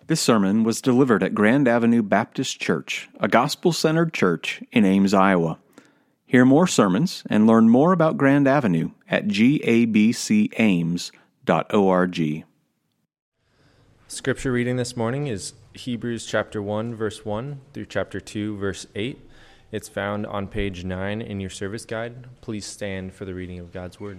This sermon was delivered at Grand Avenue Baptist Church, a gospel-centered church in Ames, Iowa. Hear more sermons and learn more about Grand Avenue at gabcames.org. Scripture reading this morning is Hebrews chapter 1, verse 1 through chapter 2, verse 8. It's found on page 9 in your service guide. Please stand for the reading of God's Word.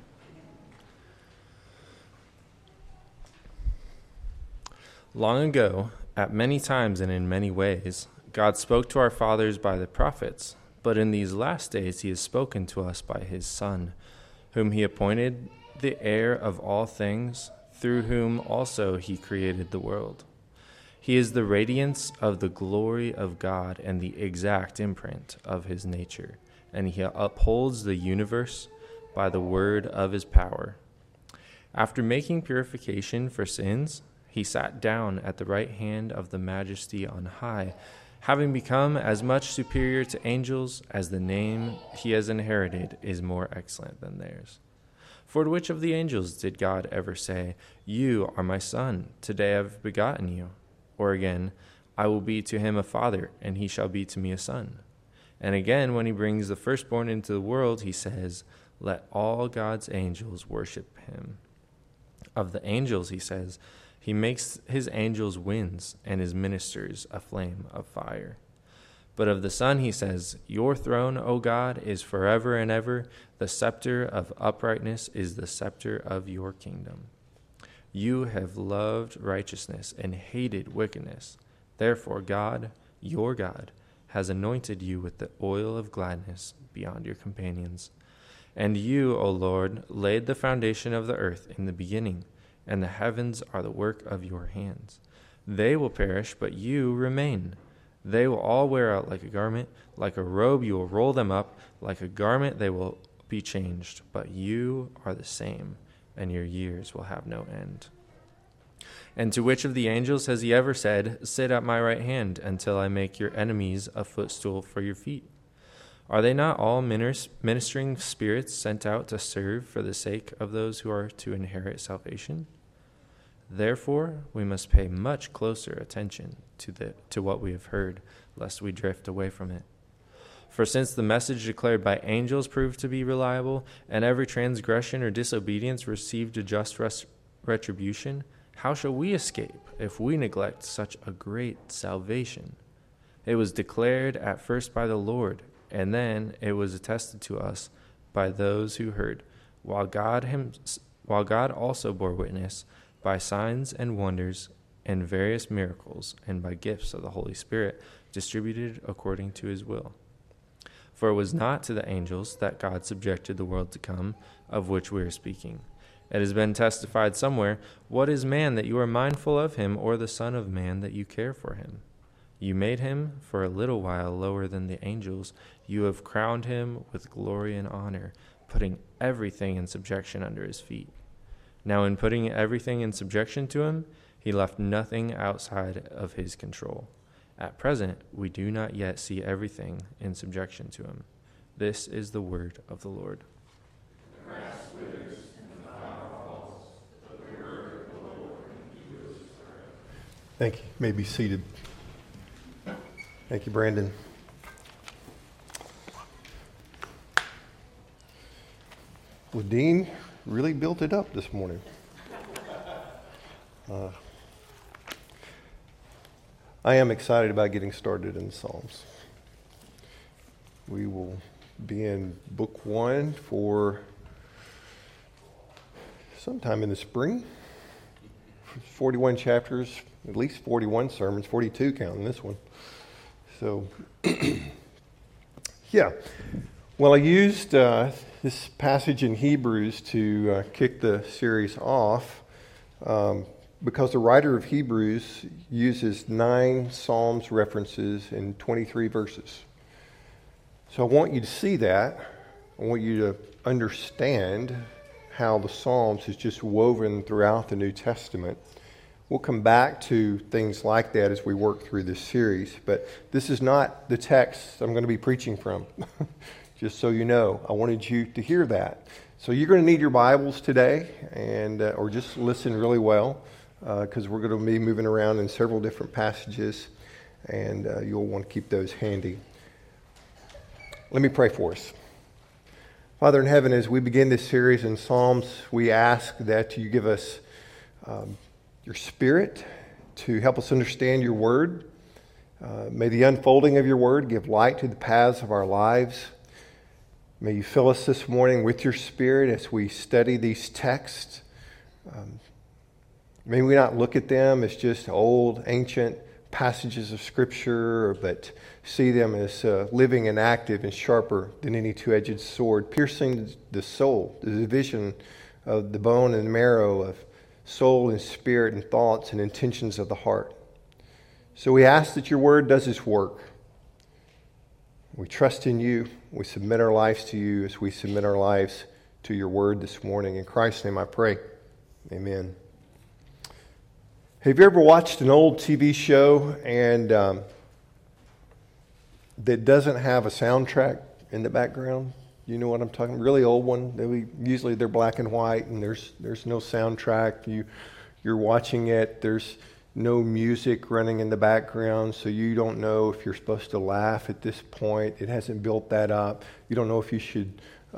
Long ago, at many times and in many ways, God spoke to our fathers by the prophets, but in these last days he has spoken to us by his Son, whom he appointed the heir of all things, through whom also he created the world. He is the radiance of the glory of God and the exact imprint of his nature, and he upholds the universe by the word of his power. After making purification for sins, he sat down at the right hand of the Majesty on high, having become as much superior to angels as the name he has inherited is more excellent than theirs. For to which of the angels did God ever say, "You are my son, today I have begotten you"? Or again, "I will be to him a father, and he shall be to me a son"? And again, when he brings the firstborn into the world, he says, "Let all God's angels worship him." Of the angels, he says, "He makes his angels winds and his ministers a flame of fire." But of the Son he says, "Your throne, O God, is forever and ever. The scepter of uprightness is the scepter of your kingdom. You have loved righteousness and hated wickedness. Therefore God, your God, has anointed you with the oil of gladness beyond your companions. And you, O Lord, laid the foundation of the earth in the beginning, and the heavens are the work of your hands. They will perish, but you remain. They will all wear out like a garment. Like a robe you will roll them up. Like a garment they will be changed. But you are the same, and your years will have no end. And to which of the angels has he ever said, "Sit at my right hand until I make your enemies a footstool for your feet"? Are they not all ministering spirits sent out to serve for the sake of those who are to inherit salvation? Therefore, we must pay much closer attention to what we have heard, lest we drift away from it. For since the message declared by angels proved to be reliable, and every transgression or disobedience received a just retribution, how shall we escape if we neglect such a great salvation? It was declared at first by the Lord, and then it was attested to us by those who heard, while God also bore witness by signs and wonders and various miracles, and by gifts of the Holy Spirit distributed according to his will. For it was not to the angels that God subjected the world to come, of which we are speaking. It has been testified somewhere, "What is man that you are mindful of him, or the son of man that you care for him? You made him for a little while lower than the angels. You have crowned him with glory and honor, putting everything in subjection under his feet." Now in putting everything in subjection to him, he left nothing outside of his control. At present, we do not yet see everything in subjection to him. This is the word of the Lord. The grass withers and the flower falls, but the word of the Lord endures forever. Thank you. You may be seated. Thank you, Brandon. Well, Dean really built it up this morning. I am excited about getting started in the Psalms. We will be in book 1 for sometime in the spring. 41 chapters, at least 41 sermons, 42 counting this one. So, yeah. Well, I used this passage in Hebrews to kick the series off because the writer of Hebrews uses 9 Psalms references in 23 verses. So I want you to see that. I want you to understand how the Psalms is just woven throughout the New Testament. We'll come back to things like that as we work through this series, but this is not the text I'm going to be preaching from. Just so you know, I wanted you to hear that. So you're going to need your Bibles today, and or just listen really well. because we're going to be moving around in several different passages, and you'll want to keep those handy. Let me pray for us. Father in heaven, as we begin this series in Psalms, we ask that you give us your Spirit to help us understand your word. May the unfolding of your word give light to the paths of our lives. May you fill us this morning with your Spirit as we study these texts. May we not look at them as just old, ancient passages of Scripture, but see them as living and active and sharper than any two-edged sword, piercing the soul, the division of the bone and marrow of soul and spirit and thoughts and intentions of the heart. So we ask that your word does its work. We trust in you. We submit our lives to you as we submit our lives to your word this morning. In Christ's name I pray. Amen. Have you ever watched an old TV show and that doesn't have a soundtrack in the background? You know what I'm talking about? Really old one. Usually they're black and white and there's no soundtrack. You're watching it. There's no music running in the background, so you don't know if you're supposed to laugh at this point. It hasn't built that up. You don't know if you should,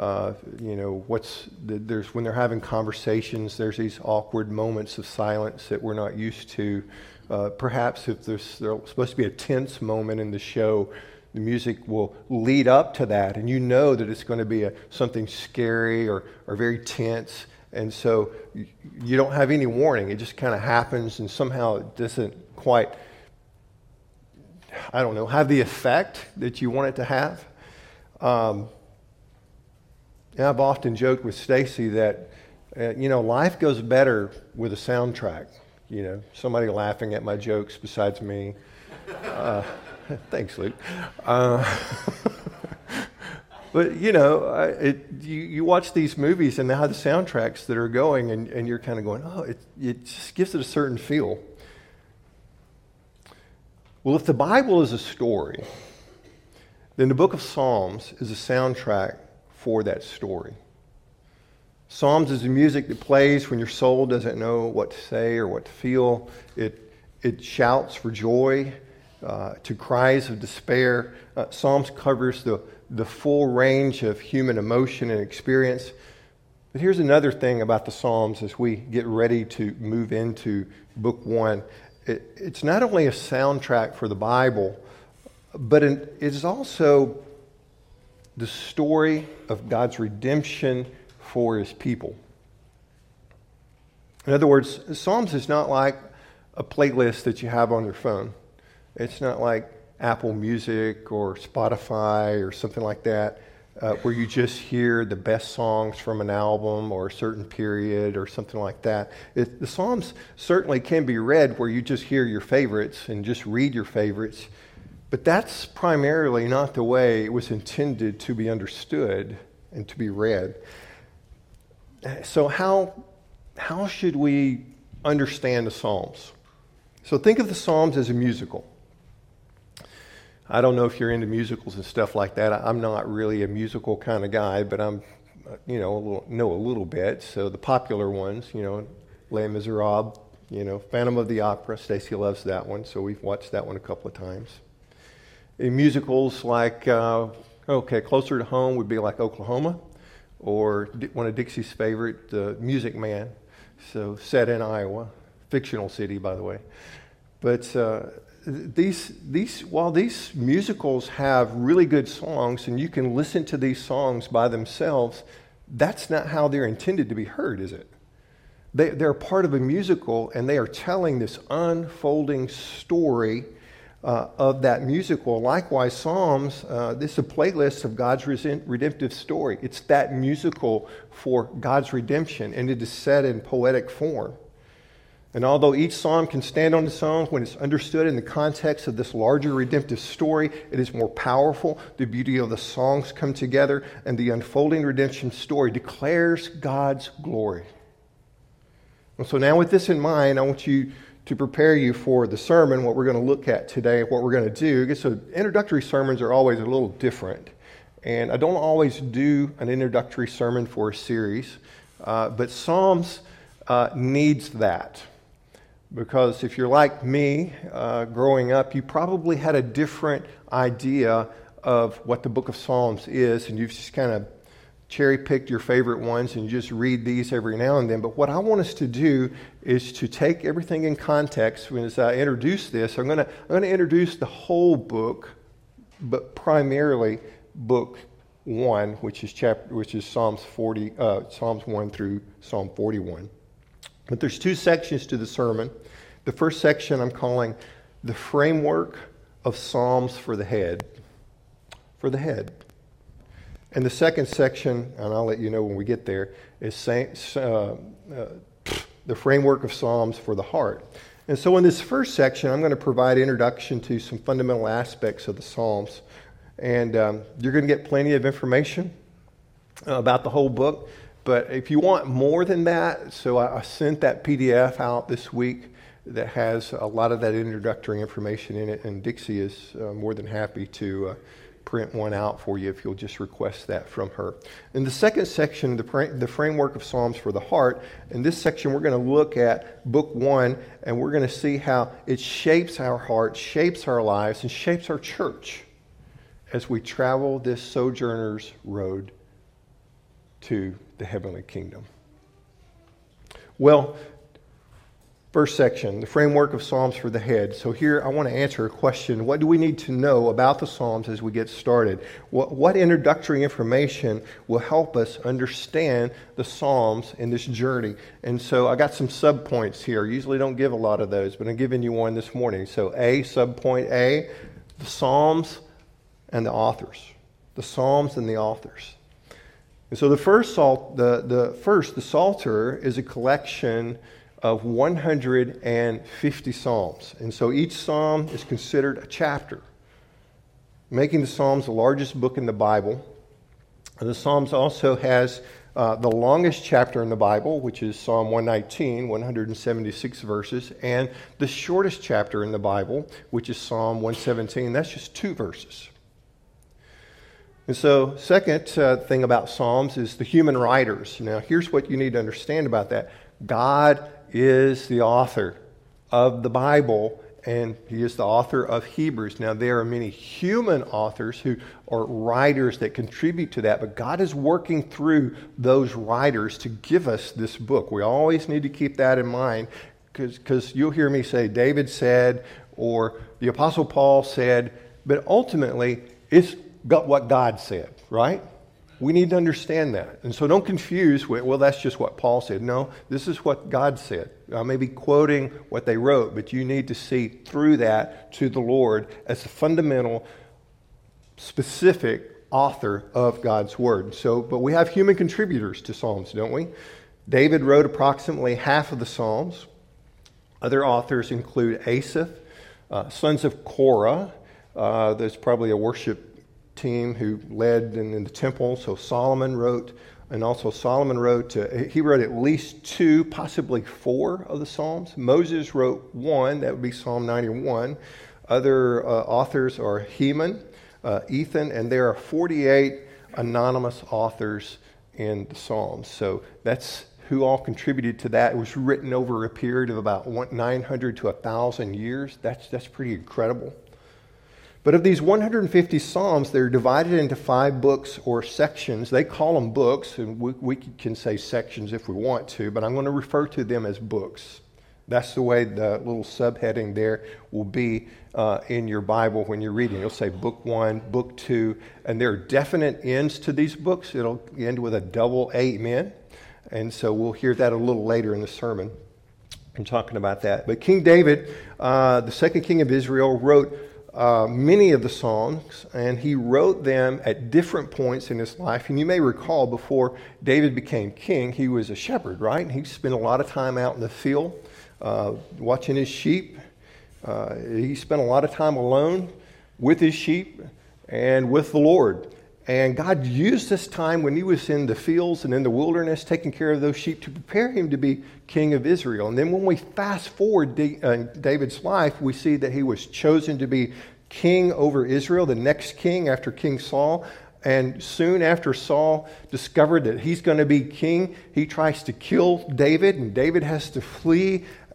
there's when they're having conversations, there's these awkward moments of silence that we're not used to. Perhaps if there's supposed to be a tense moment in the show, the music will lead up to that, and you know that it's going to be something scary or very tense. And so you don't have any warning. It just kind of happens, and somehow it doesn't quite, have the effect that you want it to have. And I've often joked with Stacy that, life goes better with a soundtrack. Somebody laughing at my jokes besides me. Thanks, Luke. But, you watch these movies and how the soundtracks that are going, and you're kind of going, it just gives it a certain feel. Well, if the Bible is a story, then the book of Psalms is a soundtrack for that story. Psalms is the music that plays when your soul doesn't know what to say or what to feel. It shouts for joy, to cries of despair. Psalms covers the full range of human emotion and experience. But here's another thing about the Psalms as we get ready to move into Book 1. It's not only a soundtrack for the Bible, but it is also the story of God's redemption for his people. In other words, Psalms is not like a playlist that you have on your phone. It's not like Apple Music or Spotify or something like that, where you just hear the best songs from an album or a certain period or something like that. The Psalms certainly can be read where you just hear your favorites and just read your favorites, but that's primarily not the way it was intended to be understood and to be read. So how should we understand the Psalms? So think of the Psalms as a musical. I don't know if you're into musicals and stuff like that. I'm not really a musical kind of guy, but I'm, know a little bit. So the popular ones, Les Miserables, Phantom of the Opera. Stacy loves that one, so we've watched that one a couple of times. In musicals like, closer to home would be like Oklahoma, or one of Dixie's favorite, Music Man. So set in Iowa, fictional city, by the way. But while these musicals have really good songs and you can listen to these songs by themselves, that's not how they're intended to be heard, is it? They're part of a musical, and they are telling this unfolding story of that musical. Likewise, Psalms, this is a playlist of God's redemptive story. It's that musical for God's redemption, and it is set in poetic form. And although each psalm can stand on its own, when it's understood in the context of this larger redemptive story, it is more powerful. The beauty of the songs come together, and the unfolding redemption story declares God's glory. And so now with this in mind, I want to prepare you for the sermon, what we're going to look at today, what we're going to do. So introductory sermons are always a little different. And I don't always do an introductory sermon for a series, but Psalms needs that. Because if you're like me, growing up, you probably had a different idea of what the book of Psalms is, and you've just kind of cherry-picked your favorite ones and you just read these every now and then. But what I want us to do is to take everything in context. As I introduce this, I'm going to introduce the whole book, but primarily book 1, which is Psalms 1 through Psalm 41. But there's 2 sections to the sermon. The first section I'm calling the framework of Psalms for the head. For the head. And the second section, and I'll let you know when we get there, is the framework of Psalms for the heart. And so in this first section, I'm going to provide introduction to some fundamental aspects of the Psalms. And you're going to get plenty of information about the whole book. But if you want more than that, so I sent that PDF out this week that has a lot of that introductory information in it. And Dixie is more than happy to print one out for you if you'll just request that from her. In the second section, the framework of Psalms for the heart, in this section we're going to look at book 1, and we're going to see how it shapes our heart, shapes our lives, and shapes our church as we travel this sojourner's road to the heavenly kingdom. Well, first section, the framework of Psalms for the head. So here I want to answer a question. What do we need to know about the Psalms as we get started? What introductory information will help us understand the Psalms in this journey? And so I got some subpoints here. I usually don't give a lot of those, but I'm giving you one this morning. So subpoint A, the Psalms and the authors. The Psalms and the authors. And so the Psalter is a collection of 150 Psalms. And so each Psalm is considered a chapter, making the Psalms the largest book in the Bible. And the Psalms also has the longest chapter in the Bible, which is Psalm 119, 176 verses, and the shortest chapter in the Bible, which is Psalm 117. That's just 2 verses. And so, second thing about Psalms is the human writers. Now, here's what you need to understand about that. God is the author of the Bible, and He is the author of Hebrews. Now, there are many human authors who are writers that contribute to that, but God is working through those writers to give us this book. We always need to keep that in mind, because you'll hear me say, David said, or the Apostle Paul said, but ultimately, it's what God said, right? We need to understand that. And so don't confuse with, well, that's just what Paul said. No, this is what God said. I may be quoting what they wrote, but you need to see through that to the Lord as the fundamental, specific author of God's Word. So, but we have human contributors to Psalms, don't we? David wrote approximately half of the Psalms. Other authors include Asaph, sons of Korah. There's probably a worship team who led in the temple. So Solomon wrote, and also Solomon wrote, he wrote at least 2, possibly 4 of the Psalms. Moses wrote 1, that would be Psalm 91. Other authors are Heman, Ethan, and there are 48 anonymous authors in the Psalms. So that's who all contributed to that. It was written over a period of about 900 to 1,000 years. That's pretty incredible. But of these 150 Psalms, they're divided into 5 books or sections. They call them books, and we can say sections if we want to, but I'm going to refer to them as books. That's the way the little subheading there will be in your Bible when you're reading. It'll say book 1, book 2, and there are definite ends to these books. It'll end with a double amen, and so we'll hear that a little later in the sermon. I'm talking about that. But King David, the second king of Israel, wrote many of the Psalms, and he wrote them at different points in his life. And you may recall, before David became king, he was a shepherd, right? And he spent a lot of time out in the field watching his sheep. He spent a lot of time alone with his sheep and with the Lord. And God used this time when he was in the fields and in the wilderness taking care of those sheep to prepare him to be king of Israel. And then when we fast forward David's life, we see that he was chosen to be king over Israel, the next king after King Saul. And soon after Saul discovered that he's going to be king, he tries to kill David, and David has to flee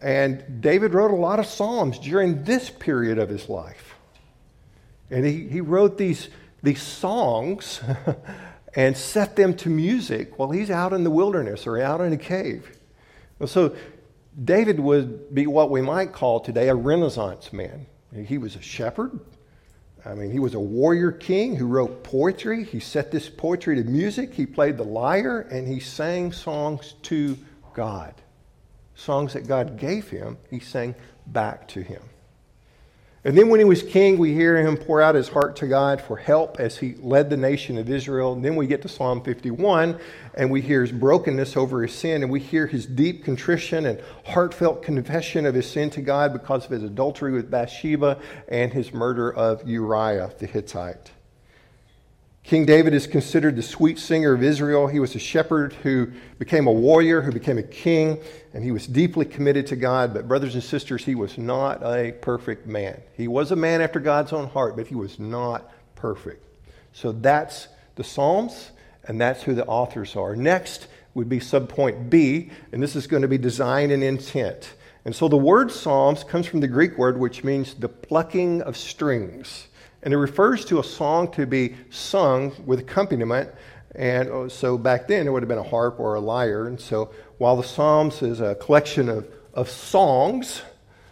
And David wrote a lot of Psalms during this period of his life. And he wrote these songs and set them to music while he's out in the wilderness or out in a cave. And so David would be what we might call today a Renaissance man. He was a shepherd. I mean, he was a warrior king who wrote poetry. He set this poetry to music. He played the lyre, and he sang songs to God. Songs that God gave him, he sang back to him. And then when he was king, we hear him pour out his heart to God for help as he led the nation of Israel. And then we get to Psalm 51, and we hear his brokenness over his sin, and we hear his deep contrition and heartfelt confession of his sin to God because of his adultery with Bathsheba and his murder of Uriah the Hittite. King David is considered the sweet singer of Israel. He was a shepherd who became a warrior, who became a king, and he was deeply committed to God. But brothers and sisters, he was not a perfect man. He was a man after God's own heart, but he was not perfect. So that's the Psalms, and that's who the authors are. Next would be subpoint B, and this is going to be design and intent. And so the word Psalms comes from the Greek word which means the plucking of strings. And it refers to a song to be sung with accompaniment. And so back then it would have been a harp or a lyre. And so while the Psalms is a collection of songs,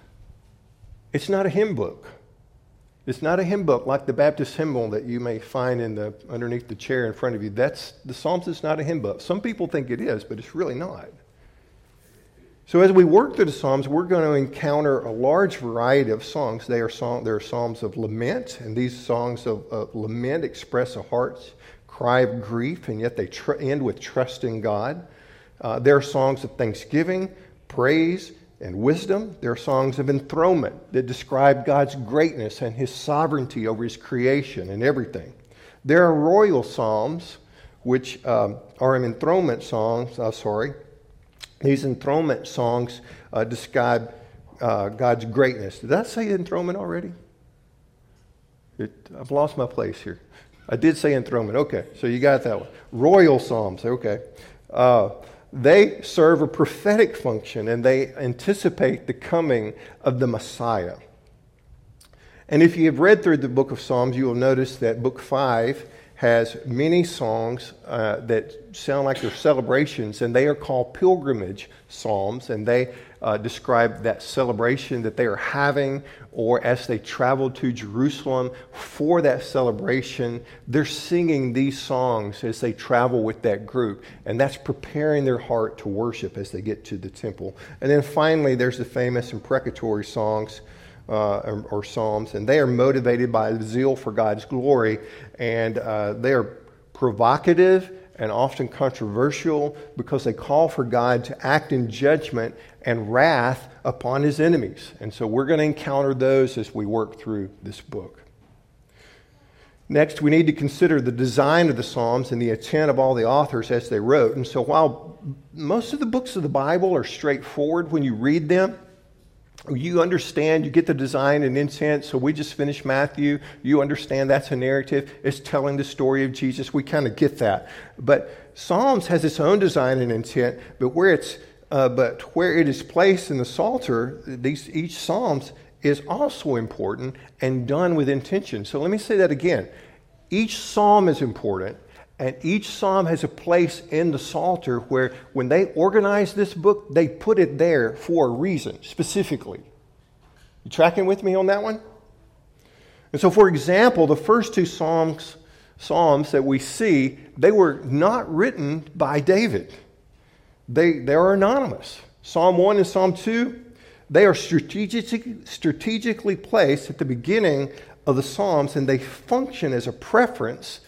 it's not a hymn book. It's not a hymn book like the Baptist hymnal that you may find underneath the chair in front of you. The Psalms is not a hymn book. Some people think it is, but it's really not. So as we work through the Psalms, we're going to encounter a large variety of songs. There are psalms of lament, and these songs of lament express a heart's cry of grief, and yet they end with trust in God. There are songs of thanksgiving, praise, and wisdom. There are songs of enthronement that describe God's greatness and his sovereignty over his creation and everything. There are royal psalms, which are enthronement songs, These enthronement songs describe God's greatness. Did I say enthronement already? I've lost my place here. I did say enthronement. Okay, so you got that one. Royal psalms, okay. They serve a prophetic function, and they anticipate the coming of the Messiah. And if you have read through the book of Psalms, you will notice that book 5 has many songs that sound like they're celebrations, and they are called pilgrimage psalms, and they describe that celebration that they are having, or as they travel to Jerusalem for that celebration, they're singing these songs as they travel with that group, and that's preparing their heart to worship as they get to the temple. And then finally, there's the famous imprecatory songs, or psalms, and they are motivated by zeal for God's glory, and they are provocative and often controversial because they call for God to act in judgment and wrath upon his enemies. And so we're going to encounter those as we work through this book. Next, we need to consider the design of the Psalms and the intent of all the authors as they wrote. And so while most of the books of the Bible are straightforward when you read them, you understand, you get the design and intent. So we just finished Matthew. You understand that's a narrative. It's telling the story of Jesus. We kind of get that. But Psalms has its own design and intent. But where it is placed in the Psalter, each Psalms is also important and done with intention. So let me say that again. Each Psalm is important. And each psalm has a place in the Psalter where when they organize this book, they put it there for a reason, specifically. You tracking with me on that one? And so, for example, the first two psalms that we see, they were not written by David. They are anonymous. Psalm 1 and Psalm 2, they are strategically placed at the beginning of the Psalms, and they function as a preface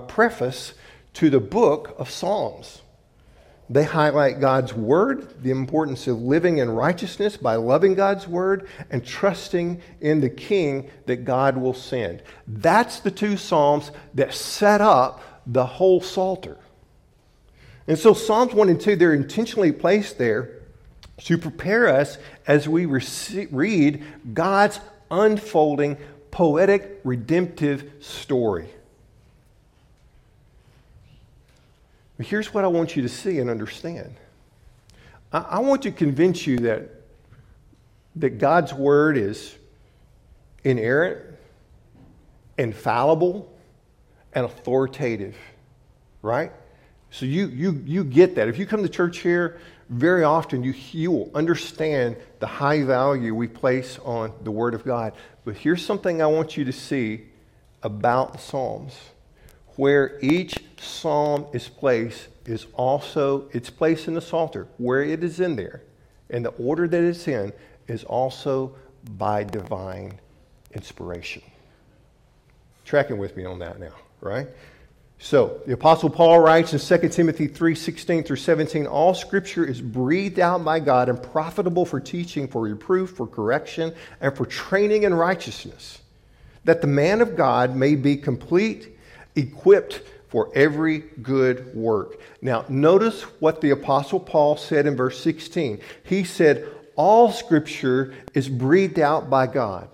to the book of Psalms. They highlight God's word, the importance of living in righteousness by loving God's word and trusting in the king that God will send. That's the two Psalms that set up the whole Psalter. And so Psalms 1 and 2, they're intentionally placed there to prepare us as we read God's unfolding, poetic, redemptive story. But here's what I want you to see and understand. I want to convince you that that God's Word is inerrant, infallible, and authoritative, right? So you get that. If you come to church here, very often you will understand the high value we place on the Word of God. But here's something I want you to see about the Psalms. Where each psalm is placed is also its place in the Psalter. Where it is in there, and the order that it's in, is also by divine inspiration. Tracking with me on that now, right? So, the Apostle Paul writes in 2 Timothy 3:16 through 17, all Scripture is breathed out by God and profitable for teaching, for reproof, for correction, and for training in righteousness, that the man of God may be complete, equipped for every good work. Now, notice what the Apostle Paul said in verse 16. He said, all Scripture is breathed out by God.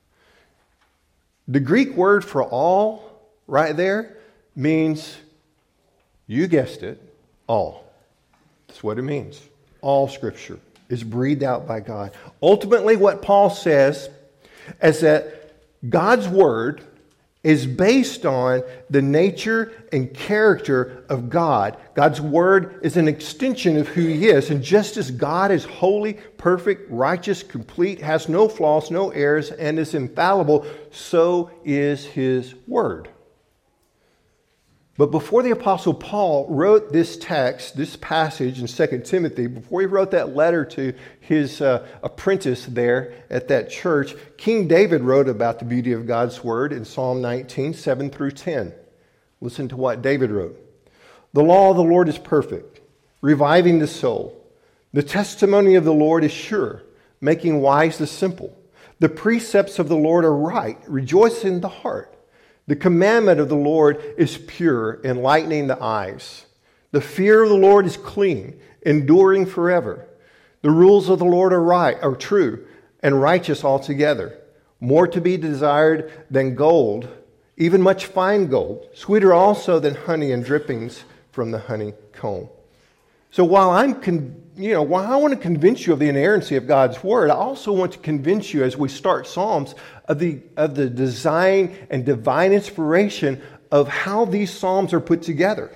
The Greek word for all right there means, you guessed it, all. That's what it means. All Scripture is breathed out by God. Ultimately, what Paul says is that God's Word is based on the nature and character of God. God's Word is an extension of who He is. And just as God is holy, perfect, righteous, complete, has no flaws, no errors, and is infallible, so is His Word. But before the Apostle Paul wrote this text, this passage in 2 Timothy, before he wrote that letter to his apprentice there at that church, King David wrote about the beauty of God's Word in Psalm 19, 7 through 10. Listen to what David wrote. The law of the Lord is perfect, reviving the soul. The testimony of the Lord is sure, making wise the simple. The precepts of the Lord are right, rejoicing the heart. The commandment of the Lord is pure, enlightening the eyes. The fear of the Lord is clean, enduring forever. The rules of the Lord are true, and righteous altogether. More to be desired than gold, even much fine gold, sweeter also than honey and drippings from the honeycomb. So while I want to convince you of the inerrancy of God's Word, I also want to convince you as we start Psalms of the design and divine inspiration of how these Psalms are put together.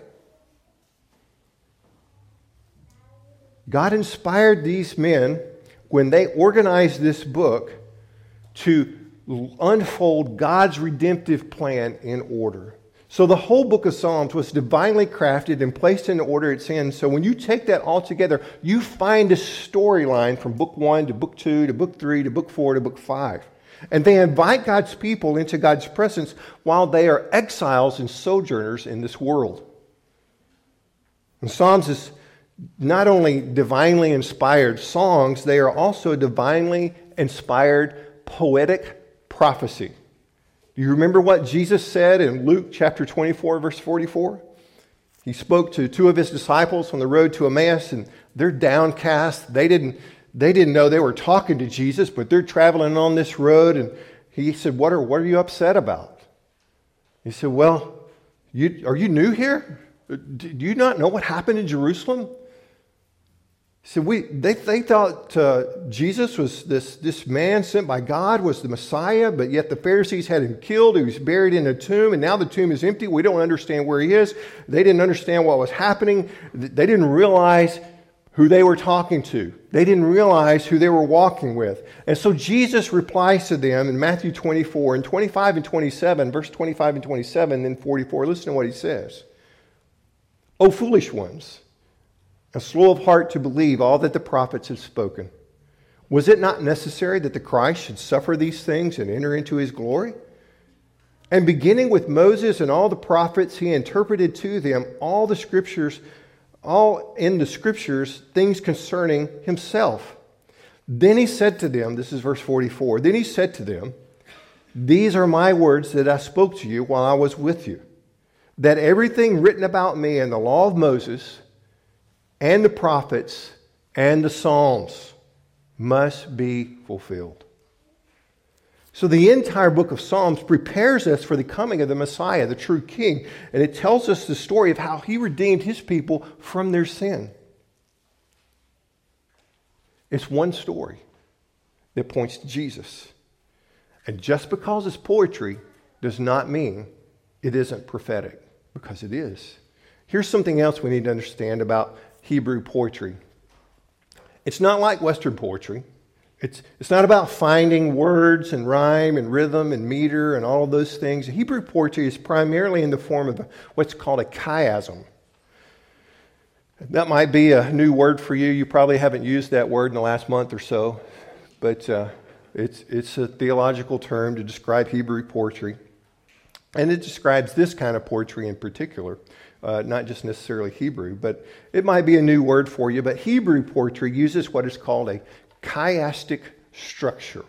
God inspired these men when they organized this book to unfold God's redemptive plan in order. So the whole book of Psalms was divinely crafted and placed in the order it's in. So when you take that all together, you find a storyline from book 1 to book 2 to book 3 to book 4 to book 5. And they invite God's people into God's presence while they are exiles and sojourners in this world. And Psalms is not only divinely inspired songs, they are also divinely inspired poetic prophecy. Do you remember what Jesus said in Luke chapter 24, verse 44? He spoke to two of his disciples on the road to Emmaus, and they're downcast. They didn't know they were talking to Jesus, but they're traveling on this road, and he said, What are you upset about? He said, well, are you new here? Do you not know what happened in Jerusalem? He said, they thought Jesus was this man sent by God was the Messiah, but yet the Pharisees had him killed. He was buried in a tomb, and now the tomb is empty. We don't understand where he is. They didn't understand what was happening. They didn't realize who they were talking to. They didn't realize who they were walking with. And so Jesus replies to them in Matthew 24 and 25 and 27, verse 25 and 27, then 44. Listen to what he says. O foolish ones, and slow of heart to believe all that the prophets have spoken. Was it not necessary that the Christ should suffer these things and enter into his glory? And beginning with Moses and all the prophets, he interpreted to them all in the scriptures, things concerning himself. Then he said to them, this is verse 44, then he said to them, these are my words that I spoke to you while I was with you, that everything written about me in the law of Moses and the prophets and the Psalms must be fulfilled. So the entire book of Psalms prepares us for the coming of the Messiah, the true King, and it tells us the story of how he redeemed his people from their sin. It's one story. that points to Jesus. And just because it's poetry does not mean it isn't prophetic, because it is. Here's something else we need to understand about Hebrew poetry. It's not like Western poetry. It's not about finding words and rhyme and rhythm and meter and all of those things. Hebrew poetry is primarily in the form of what's called a chiasm. That might be a new word for you. You probably haven't used that word in the last month or so, but it's a theological term to describe Hebrew poetry. And it describes this kind of poetry in particular, not just necessarily Hebrew, but it might be a new word for you. But Hebrew poetry uses what is called a chiastic structure.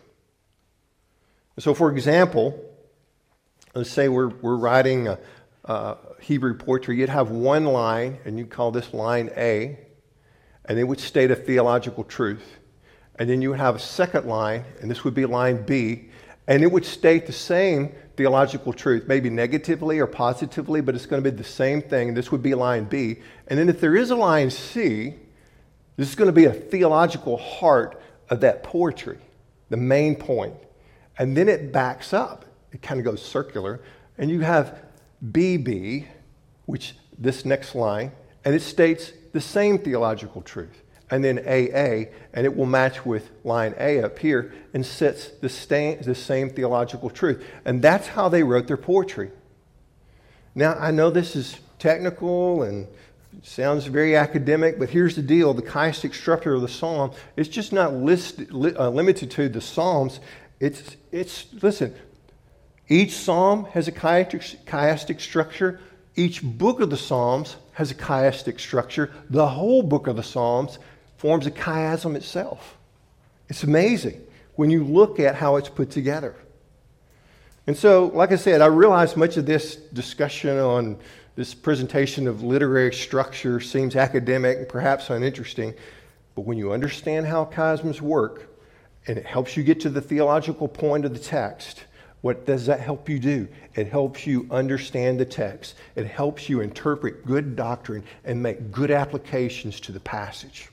So, for example, let's say we're writing Hebrew poetry. You'd have one line, and you'd call this line A, and it would state a theological truth. And then you would have a second line, and this would be line B, and it would state the same theological truth, maybe negatively or positively, but it's going to be the same thing. This would be line B. And then if there is a line C, this is going to be a theological heart of that poetry, the main point. And then it backs up. It kind of goes circular. And you have BB, which this next line, and it states the same theological truth. And then AA, and it will match with line A up here and sets the same theological truth. And that's how they wrote their poetry. Now, I know this is technical and sounds very academic, but here's the deal. The chiastic structure of the psalm, it's just not limited to the psalms. Listen, each psalm has a chiastic structure. Each book of the Psalms has a chiastic structure. The whole book of the Psalms forms a chiasm itself. It's amazing when you look at how it's put together. And so, like I said, I realize much of this discussion on this presentation of literary structure seems academic and perhaps uninteresting, but when you understand how chiasms work, and it helps you get to the theological point of the text, what does that help you do? It helps you understand the text. It helps you interpret good doctrine and make good applications to the passage.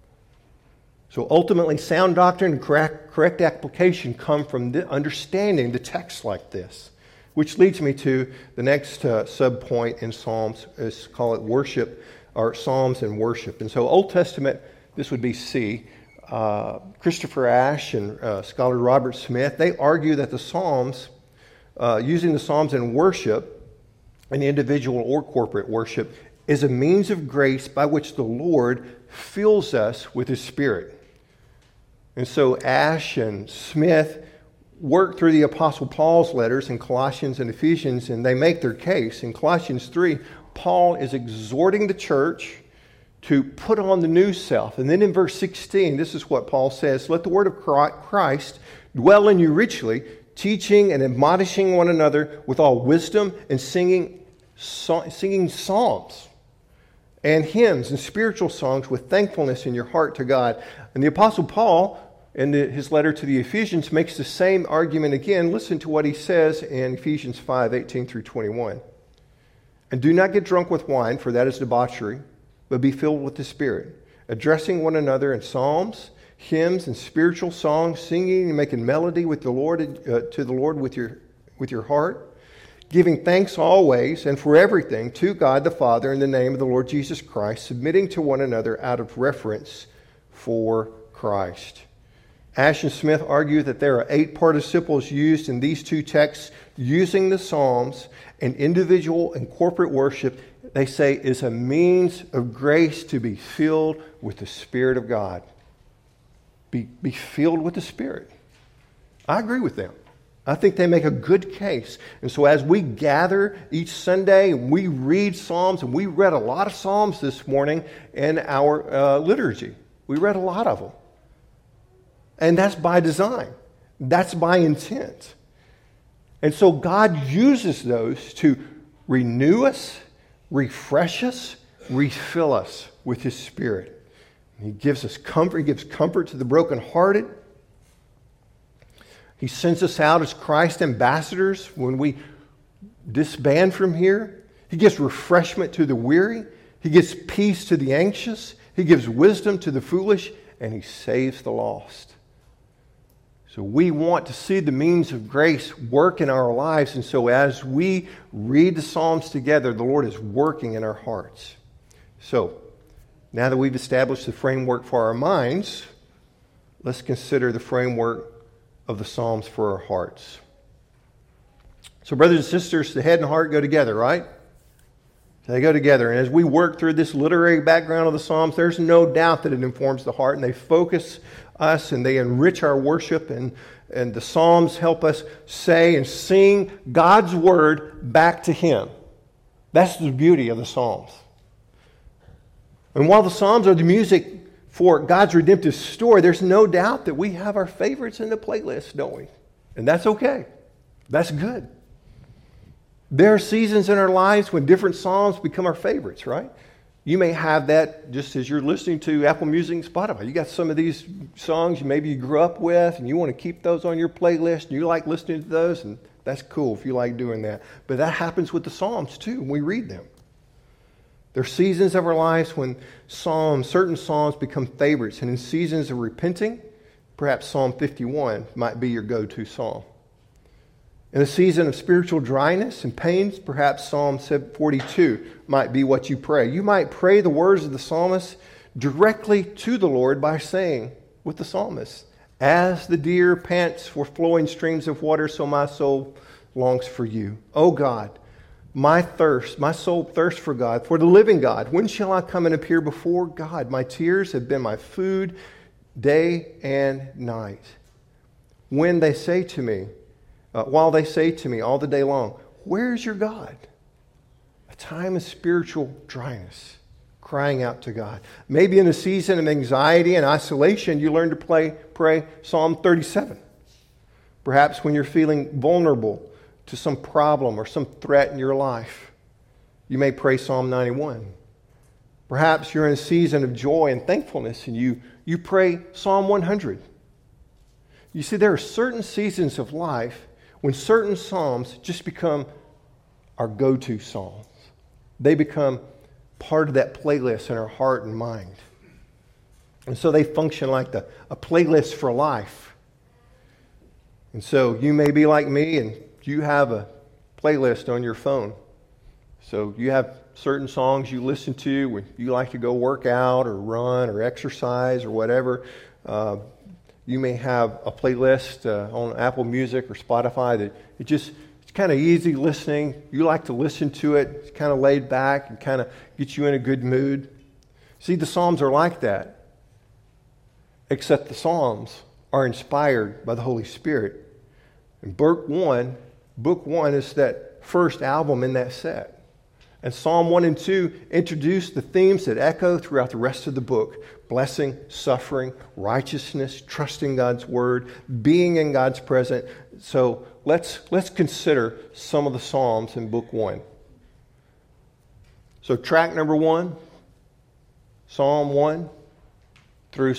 So ultimately, sound doctrine and correct application come from understanding the text like this, which leads me to the next sub-point in Psalms. Let's call it worship, or Psalms and worship. And so Old Testament, this would be C. Christopher Ash and scholar Robert Smith, they argue that the Psalms, using the Psalms in worship, an individual or corporate worship, is a means of grace by which the Lord fills us with His Spirit. And so Ash and Smith work through the Apostle Paul's letters in Colossians and Ephesians, and they make their case. In Colossians 3, Paul is exhorting the church to put on the new self. And then in verse 16, this is what Paul says: "Let the word of Christ dwell in you richly, teaching and admonishing one another with all wisdom, and singing psalms and hymns and spiritual songs with thankfulness in your heart to God." And the Apostle Paul, in his letter to the Ephesians, makes the same argument again. Listen to what he says in Ephesians 5:18 through 21. "And do not get drunk with wine, for that is debauchery, but be filled with the Spirit, addressing one another in psalms, hymns, and spiritual songs, singing and making melody with the Lord to the Lord with your heart, giving thanks always and for everything to God the Father in the name of the Lord Jesus Christ, submitting to one another out of reverence for Christ." Ash and Smith argue that there are 8 participles used in these two texts using the Psalms, and individual and corporate worship, they say, is a means of grace to be filled with the Spirit of God. Be filled with the Spirit. I agree with them. I think they make a good case. And so as we gather each Sunday and we read Psalms, and we read a lot of Psalms this morning in our liturgy. We read a lot of them. And that's by design. That's by intent. And so God uses those to renew us, refresh us, refill us with His Spirit. He gives us comfort. He gives comfort to the brokenhearted. He sends us out as Christ ambassadors when we disband from here. He gives refreshment to the weary. He gives peace to the anxious. He gives wisdom to the foolish. And He saves the lost. So we want to see the means of grace work in our lives. And so as we read the Psalms together, the Lord is working in our hearts. So now that we've established the framework for our minds, let's consider the framework of the Psalms for our hearts. So brothers and sisters, the head and heart go together, right? They go together. And as we work through this literary background of the Psalms, there's no doubt that it informs the heart, and they focus us and they enrich our worship, and the Psalms help us say and sing God's word back to Him. That's the beauty of the Psalms. And while the Psalms are the music for God's redemptive story, there's no doubt that we have our favorites in the playlist, don't we? And that's okay. That's good. There are seasons in our lives when different Psalms become our favorites, right? You may have that just as you're listening to Apple Music and Spotify. You got some of these songs maybe you grew up with, and you want to keep those on your playlist, and you like listening to those, and that's cool if you like doing that. But that happens with the Psalms too when we read them. There are seasons of our lives when certain Psalms become favorites, and in seasons of repenting, perhaps Psalm 51 might be your go-to psalm. In a season of spiritual dryness and pains, perhaps Psalm 42 might be what you pray. You might pray the words of the psalmist directly to the Lord by saying with the psalmist, "As the deer pants for flowing streams of water, so my soul longs for you. O God, my soul thirsts for God, for the living God. When shall I come and appear before God? My tears have been my food day and night. While they say to me all the day long, where is your God?" A time of spiritual dryness, crying out to God. Maybe in a season of anxiety and isolation, you learn to pray Psalm 37. Perhaps when you're feeling vulnerable to some problem or some threat in your life, you may pray Psalm 91. Perhaps you're in a season of joy and thankfulness, and you pray Psalm 100. You see, there are certain seasons of life when certain psalms just become our go-to psalms. They become part of that playlist in our heart and mind. And so they function like a playlist for life. And so you may be like me and you have a playlist on your phone. So you have certain songs you listen to when you like to go work out or run or exercise or whatever. You may have a playlist on Apple Music or Spotify that it's kind of easy listening. You like to listen to it. It's kind of laid back and kind of gets you in a good mood. See, the Psalms are like that, except the Psalms are inspired by the Holy Spirit. And book one is that first album in that set. And Psalm 1 and 2 introduce the themes that echo throughout the rest of the book: blessing, suffering, righteousness, trusting God's word, being in God's presence. So let's consider some of the Psalms in book 1. So track number 1, Psalm 1 through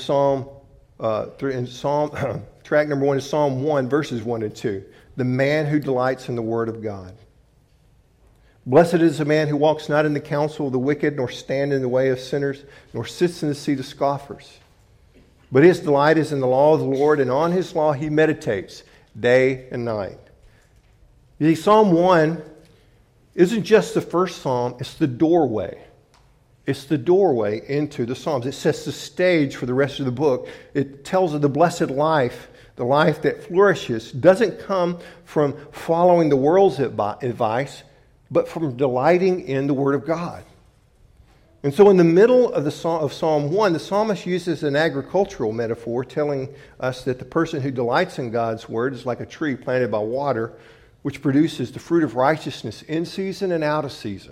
track number 1 is Psalm 1, verses 1 and 2. The man who delights in the word of God. Blessed is the man who walks not in the counsel of the wicked, nor stand in the way of sinners, nor sits in the seat of scoffers. But his delight is in the law of the Lord, and on his law he meditates day and night. You see, Psalm 1 isn't just the first psalm, it's the doorway. It's the doorway into the Psalms. It sets the stage for the rest of the book. It tells of the blessed life, the life that flourishes, doesn't come from following the world's advice, but from delighting in the Word of God. And so in the middle of Psalm 1, the psalmist uses an agricultural metaphor, telling us that the person who delights in God's Word is like a tree planted by water, which produces the fruit of righteousness in season and out of season.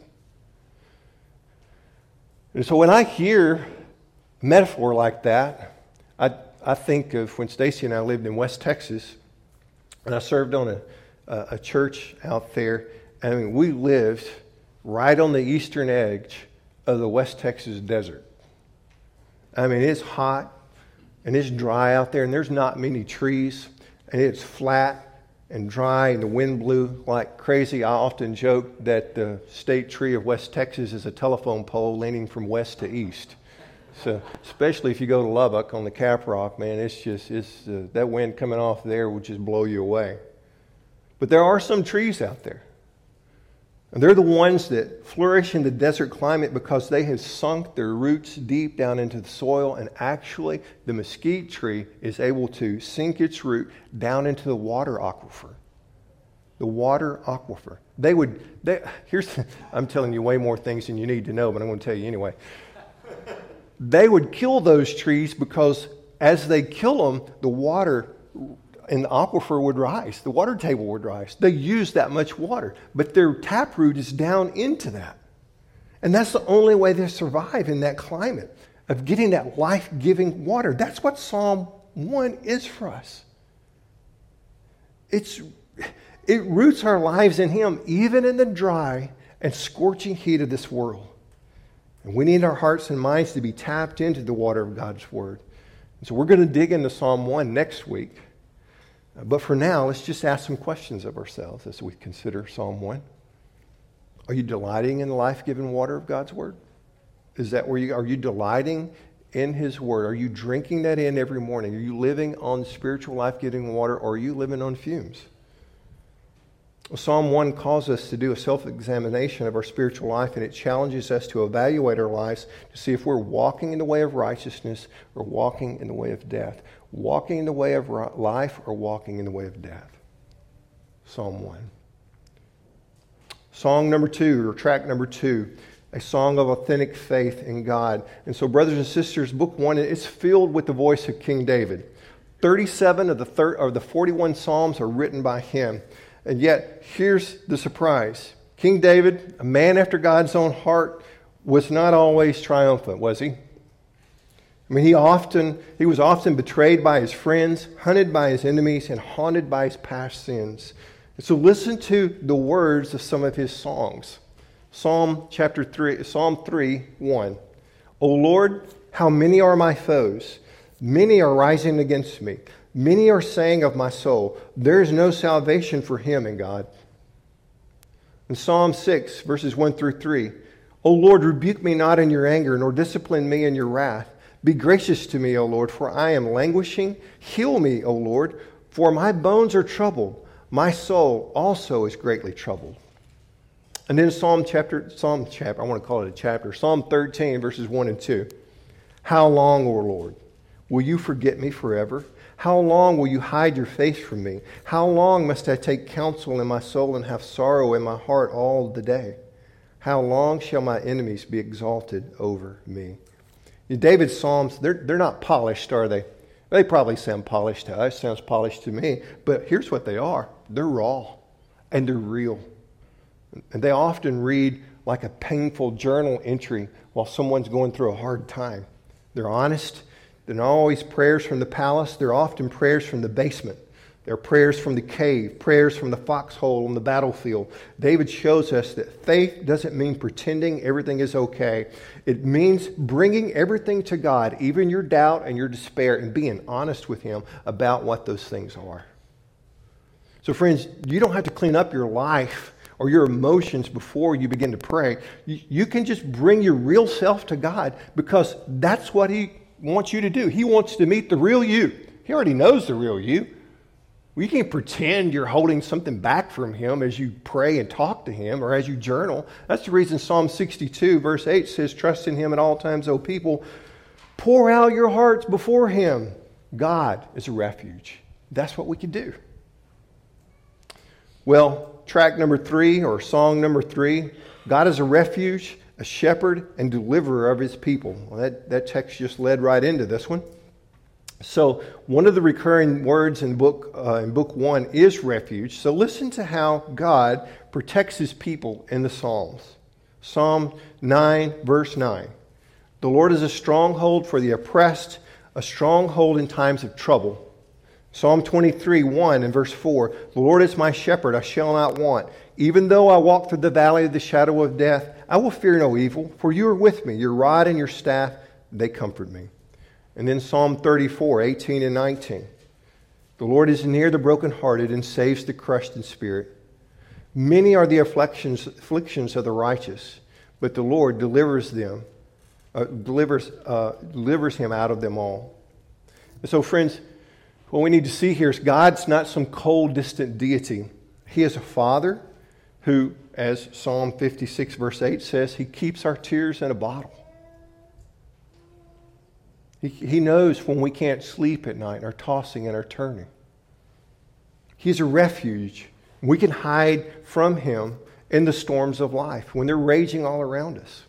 And so when I hear a metaphor like that, I think of when Stacy and I lived in West Texas, and I served on a church out there. I mean, we lived right on the eastern edge of the West Texas desert. I mean, it's hot and it's dry out there, and there's not many trees, and it's flat and dry, and the wind blew like crazy. I often joke that the state tree of West Texas is a telephone pole leaning from west to east. So, especially if you go to Lubbock on the Caprock, man, that wind coming off there will just blow you away. But there are some trees out there. And they're the ones that flourish in the desert climate because they have sunk their roots deep down into the soil. And actually, the mesquite tree is able to sink its root down into the water aquifer. The water aquifer. I'm telling you way more things than you need to know, but I'm going to tell you anyway. They would kill those trees because as they kill them, the water in the aquifer would rise. The water table would rise. They use that much water, but their taproot is down into that. And that's the only way they survive in that climate of getting that life-giving water. That's what Psalm 1 is for us. It roots our lives in Him, even in the dry and scorching heat of this world. And we need our hearts and minds to be tapped into the water of God's Word. And so we're going to dig into Psalm 1 next week. But for now, let's just ask some questions of ourselves as we consider Psalm 1. Are you delighting in the life-giving water of God's Word? Is that where are you delighting in His Word? Are you drinking that in every morning? Are you living on spiritual life-giving water, or are you living on fumes? Well, Psalm 1 calls us to do a self-examination of our spiritual life, and it challenges us to evaluate our lives to see if we're walking in the way of righteousness or walking in the way of death. Walking in the way of life or walking in the way of death. Psalm 1. Song number 2, or track number 2, a song of authentic faith in God. And so, brothers and sisters, book 1, it's filled with the voice of King David. 37 of the 41 Psalms are written by him. And yet, here's the surprise. King David, a man after God's own heart, was not always triumphant, was he? I mean, he was often betrayed by his friends, hunted by his enemies, and haunted by his past sins. And so listen to the words of some of his songs. Psalm 3, 1. O Lord, how many are my foes? Many are rising against me. Many are saying of my soul, there is no salvation for him in God. In Psalm 6, verses 1 through 3. O Lord, rebuke me not in your anger, nor discipline me in your wrath. Be gracious to me, O Lord, for I am languishing. Heal me, O Lord, for my bones are troubled. My soul also is greatly troubled. And then Psalm 13, verses 1 and 2. How long, O Lord, will you forget me forever? How long will you hide your face from me? How long must I take counsel in my soul and have sorrow in my heart all the day? How long shall my enemies be exalted over me? David's Psalms, they're not polished, are they? They probably sound polished to us, sounds polished to me, but here's what they are. They're raw and they're real. And they often read like a painful journal entry while someone's going through a hard time. They're honest. They're not always prayers from the palace. They're often prayers from the basement. They're prayers from the cave, prayers from the foxhole on the battlefield. David shows us that faith doesn't mean pretending everything is okay. It means bringing everything to God, even your doubt and your despair, and being honest with Him about what those things are. So friends, you don't have to clean up your life or your emotions before you begin to pray. You can just bring your real self to God because that's what He wants you to do. He wants to meet the real you. He already knows the real you. You can't pretend you're holding something back from Him as you pray and talk to Him or as you journal. That's the reason Psalm 62 verse 8 says, trust in Him at all times, O people. Pour out your hearts before Him. God is a refuge. That's what we can do. Well, track number 3 or song number 3, God is a refuge, a shepherd, and deliverer of His people. Well, that text just led right into this one. So one of the recurring words in book 1 is refuge. So listen to how God protects His people in the Psalms. Psalm 9, verse 9. The Lord is a stronghold for the oppressed, a stronghold in times of trouble. Psalm 23, 1 and verse 4. The Lord is my shepherd, I shall not want. Even though I walk through the valley of the shadow of death, I will fear no evil, for you are with me. Your rod and your staff, they comfort me. And then Psalm 34, 18 and 19. The Lord is near the brokenhearted and saves the crushed in spirit. Many are the afflictions of the righteous, but the Lord delivers them delivers him out of them all. And so, friends, what we need to see here is God's not some cold, distant deity. He is a Father who, as Psalm 56, verse 8 says, He keeps our tears in a bottle. He knows when we can't sleep at night, our tossing and our turning. He's a refuge. We can hide from Him in the storms of life when they're raging all around us.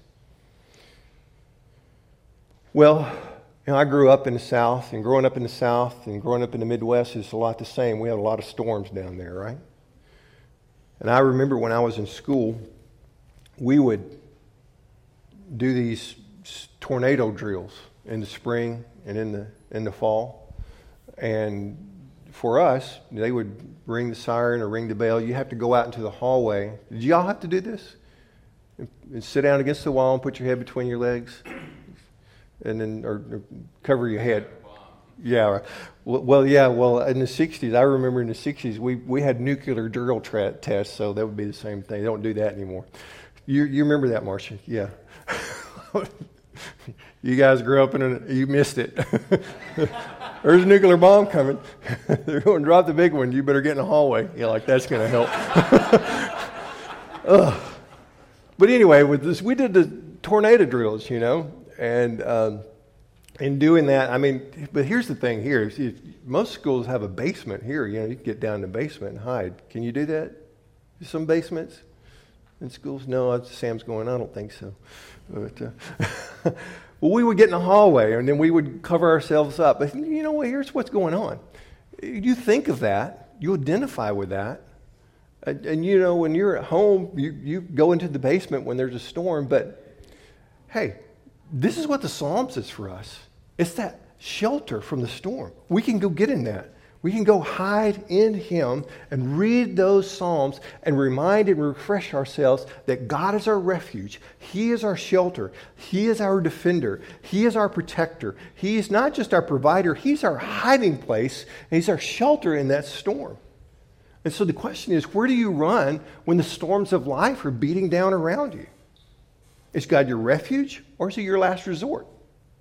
Well, I grew up in the South, and growing up in the South and growing up in the Midwest is a lot the same. We have a lot of storms down there, right? And I remember when I was in school, we would do these tornado drills in the spring and in the fall. And for us, they would ring the siren or ring the bell. You have to go out into the hallway. Did y'all have to do this? And sit down against the wall and put your head between your legs? And then, or cover your head. Yeah. Well, in the 60s, I remember in the 60s, we had nuclear drill tests, so that would be the same thing. They don't do that anymore. You remember that, Marcia? Yeah. You guys grew up you missed it. There's a nuclear bomb coming. They're going to drop the big one. You better get in the hallway. Yeah, like that's going to help. But anyway, with this, we did the tornado drills, and in doing that, but here's the thing here. Most schools have a basement here. You can get down in the basement and hide. Can you do that? Some basements in schools? No, Sam's going, I don't think so. But, well, we would get in the hallway, and then we would cover ourselves up. But here's what's going on. You think of that. You identify with that. And when you're at home, you go into the basement when there's a storm. But, hey, this is what the Psalms is for us. It's that shelter from the storm. We can go get in that. We can go hide in Him and read those Psalms and remind and refresh ourselves that God is our refuge. He is our shelter. He is our defender. He is our protector. He is not just our provider. He's our hiding place. And He's our shelter in that storm. And so the question is, where do you run when the storms of life are beating down around you? Is God your refuge, or is He your last resort?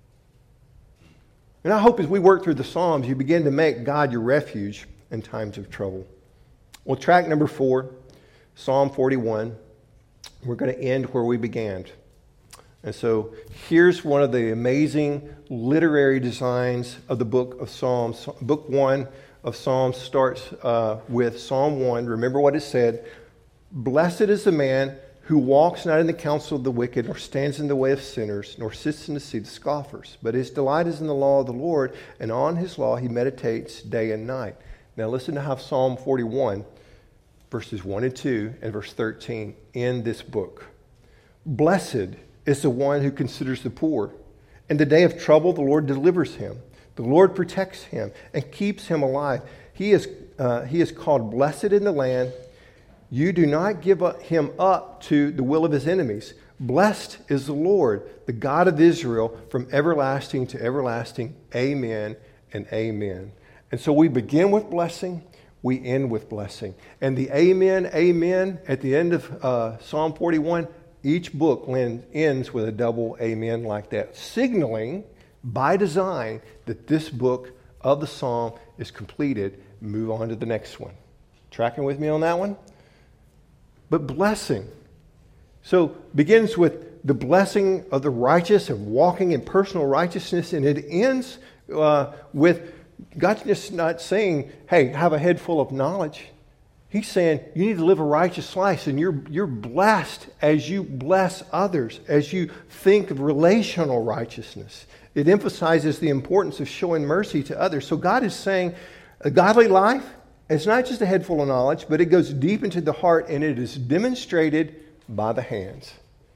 And I hope as we work through the Psalms, you begin to make God your refuge in times of trouble. Well, track number 4, Psalm 41. We're going to end where we began. And so here's one of the amazing literary designs of the book of Psalms. Book 1 of Psalms starts with Psalm 1. Remember what it said. Blessed is the man who walks not in the counsel of the wicked, nor stands in the way of sinners, nor sits in the seat of scoffers. But his delight is in the law of the Lord, and on His law he meditates day and night. Now listen to how Psalm 41, verses 1 and 2, and verse 13, end this book. Blessed is the one who considers the poor. In the day of trouble, the Lord delivers him. The Lord protects him and keeps him alive. He is called blessed in the land. You do not give him up to the will of his enemies. Blessed is the Lord, the God of Israel, from everlasting to everlasting. Amen and amen. And so we begin with blessing, we end with blessing. And the amen, amen, at the end of Psalm 41, each book ends with a double amen like that, signaling by design that this book of the Psalm is completed. Move on to the next one. Tracking with me on that one? But blessing. So begins with the blessing of the righteous and walking in personal righteousness, and it ends with God just not saying, hey, have a head full of knowledge. He's saying you need to live a righteous life, and you're blessed as you bless others, as you think of relational righteousness. It emphasizes the importance of showing mercy to others. So God is saying a godly life, it's not just a head full of knowledge, but it goes deep into the heart, and it is demonstrated by the hands.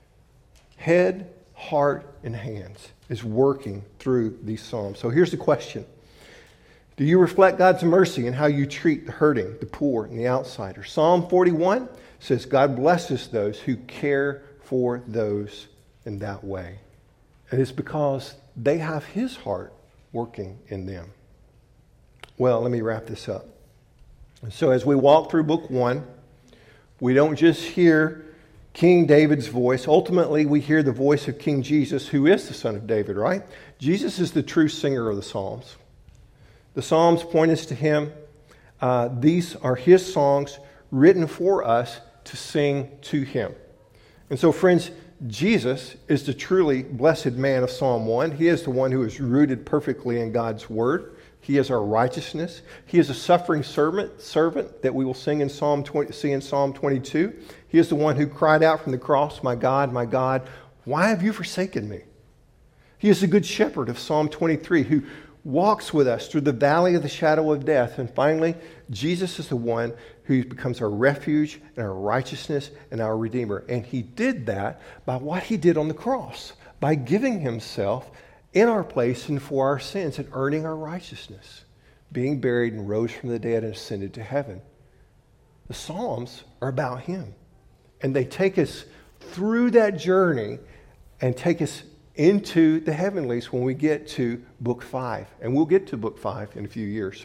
Head, heart, and hands is working through these Psalms. So here's the question. Do you reflect God's mercy in how you treat the hurting, the poor, and the outsider? Psalm 41 says God blesses those who care for those in that way. And it's because they have His heart working in them. Well, let me wrap this up. So as we walk through book 1, we don't just hear King David's voice. Ultimately, we hear the voice of King Jesus, who is the son of David, right? Jesus is the true singer of the Psalms. The Psalms point us to him. These are his songs written for us to sing to him. And so, friends, Jesus is the truly blessed man of Psalm 1. He is the one who is rooted perfectly in God's word. He is our righteousness. He is a suffering servant that we will sing in see in Psalm 22. He is the one who cried out from the cross, my God, why have you forsaken me? He is the good shepherd of Psalm 23 who walks with us through the valley of the shadow of death. And finally, Jesus is the one who becomes our refuge and our righteousness and our Redeemer. And he did that by what he did on the cross, by giving himself in our place and for our sins and earning our righteousness, being buried and rose from the dead and ascended to heaven. The Psalms are about him. And they take us through that journey and take us into the heavenlies when we get to Book 5. And we'll get to Book 5 in a few years.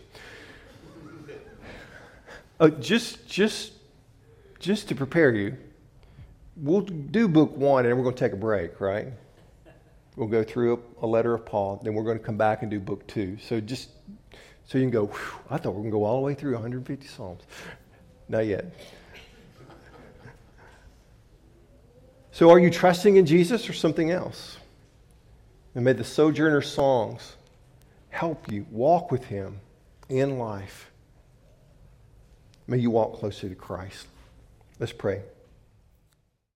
Just to prepare you, we'll do Book 1 and we're going to take a break, right? We'll go through a letter of Paul, then we're going to come back and do Book 2. So just so you can go, I thought we were going to go all the way through 150 Psalms. Not yet. So are you trusting in Jesus or something else? And may the Sojourner songs help you walk with him in life. May you walk closer to Christ. Let's pray.